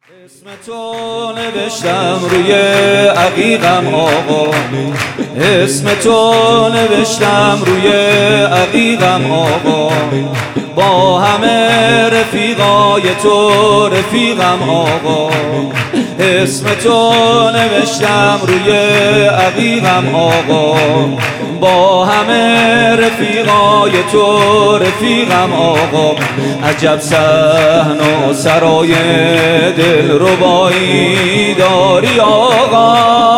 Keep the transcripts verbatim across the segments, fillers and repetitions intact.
اسم تو نوشتم روی عقیقم آقا، اسم تو نوشتم روی عقیقم آقا، با همه رفیقای تو رفیقم آقا. اسم تو نوشتم روی عقیقم آقا، با همه رفیقای تو رفیقم آقا. عجب صحن و سرای دلربایی داری آقا،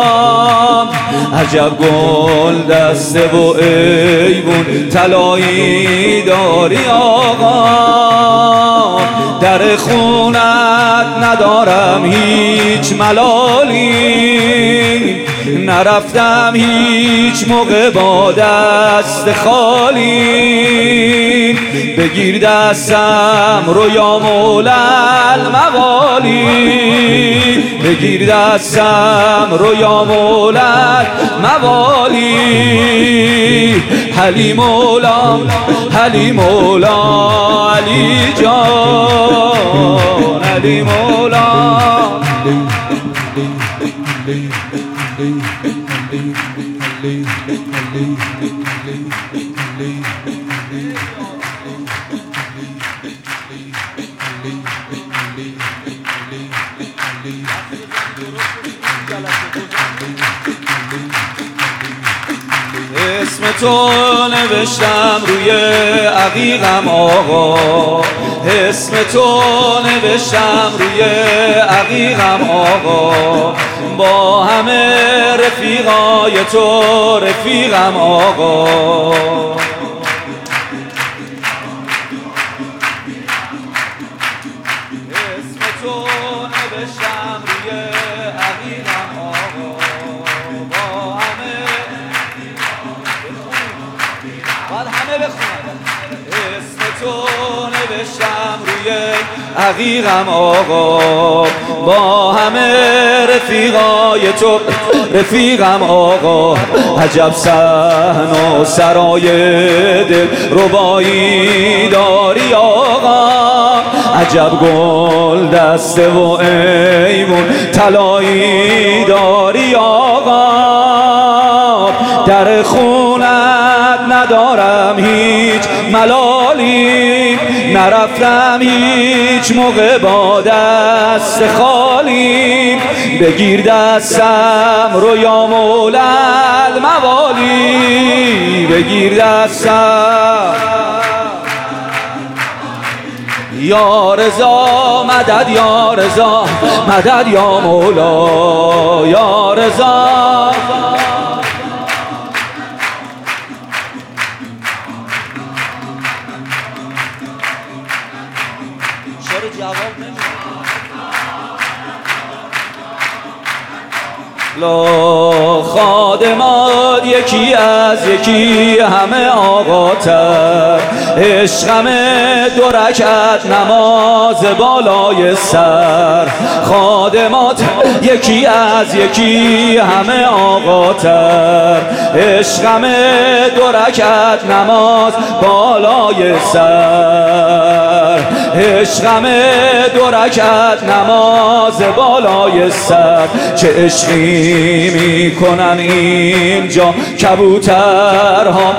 عجب گل دسته و ایوون طلایی داری آقا. در خونت ندارم هیچ ملالی، نرفتم هیچ موقع با دست خالی. بگیر دستم رو یا مولا الموالی، بگیر دستم رو یا مولا الموالی. علی مولا علی مولا علی جان علی مولا. اسم تو نوشتم روی عقیقم آقا، اسم تو نوشتم روی عقیقم آقا، با همه رفیقای تو رفیقم آقا. اسم تو نوشتم روی عقیقم آقا، با همه باید همه بخونن. اسم تو نوشتم روی عقیقم آقا، با همه رفیقای تو رفیقم آقا. عجب صحن و سرای دلربایی داری آقا، عجب گل دسته و ایوون طلایی داری آقا. در خونت ندارم هیچ ملالی، نرفتم هیچ موقع با دست خالی. بگیر دستم رو یا مولا الموالی، بگیر دستم یا رضا مدد یا رضا مدد یا مولا یا رضا. چرا جواب نمیده؟ لا خادمات یکی از یکی همه آقاتر، عشقم دو رکعت نماز بالای سر. خادمات یکی از یکی همه آقاتر، عشقم دو رکعت نماز بالای سر. عشقم دو رکعت نماز بالای سر. چه عشقی میکنن اینجا کبوترها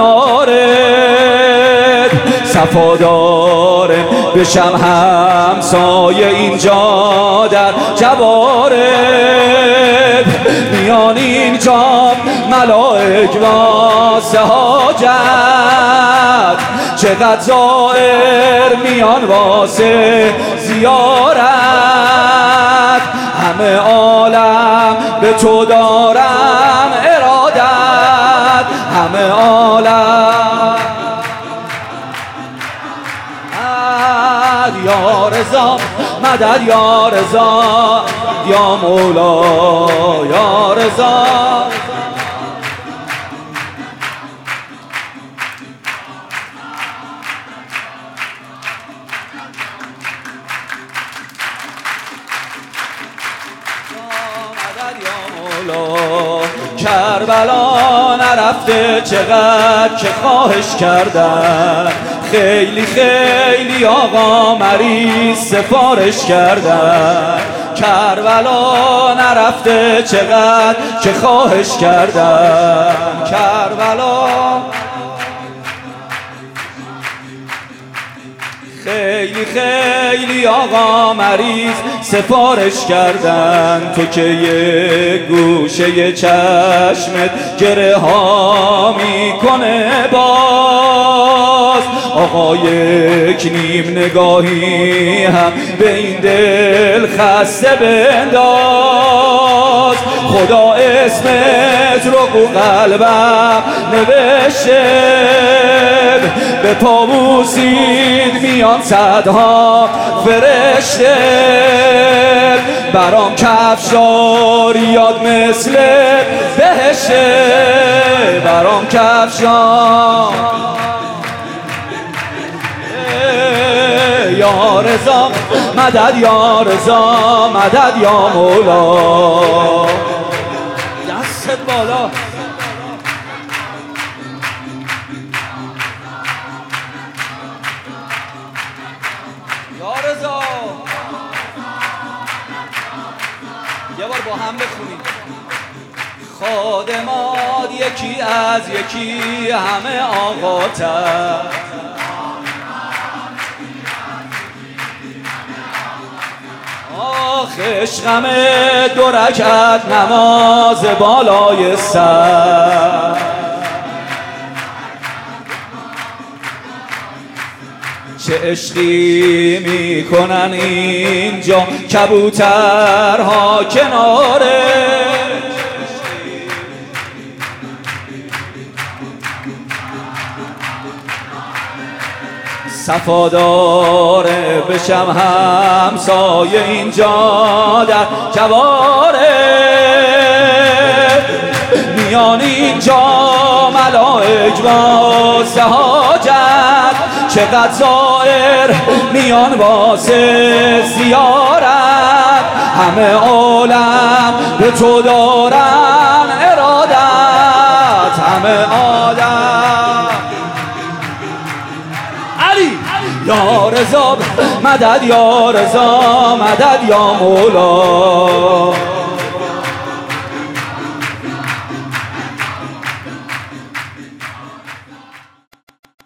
کنارت، صفاداره بشم همسایه اینجا در جوارت. میان اینجا ملائک واسه حاجت، چقدر زائر میان واسه زیارت. همه عالم به تو دارن ارادت، همه عالم یا رضا مدد یا رضا یا مولا یا رضا. کربلا نرفته چقدر که خواهش کردن، خیلی خیلی آقا مریض سفارش کردن. کربلا نرفته چقدر که خواهش کردم. کربلا خیلی خیلی آقا مریض سفارش کردن، تو که یه گوشه چشمت گره ها میکنه باز. آقا یک نیم نگاهی هم به این دل خسته بنداز. خدا اسمت رو رو قلبم نوشته، به پا بوسید میان صدها فرشته. برام کفشار یاد مثل بهشته، برام کفشار یا رضا مدد، یا رضا مدد، یا مولا. دست بالا. یا رضا یه بار با هم بخونیم. خادمات یکی از یکی همه آقاتر، آخ عشقم دو رکعت نماز بالای سر. چه عشقی میکنن اینجا کبوترها کناره، صفاداره بشم همسایه اینجا در جواره. میان اینجا ملائک واسه حاجت، چقدر زائر میان واسه زیارت. همه عالم به تو دارن ارادت، همه آدم علی. یا رضا مدد، یا رضا مدد، یا مولا.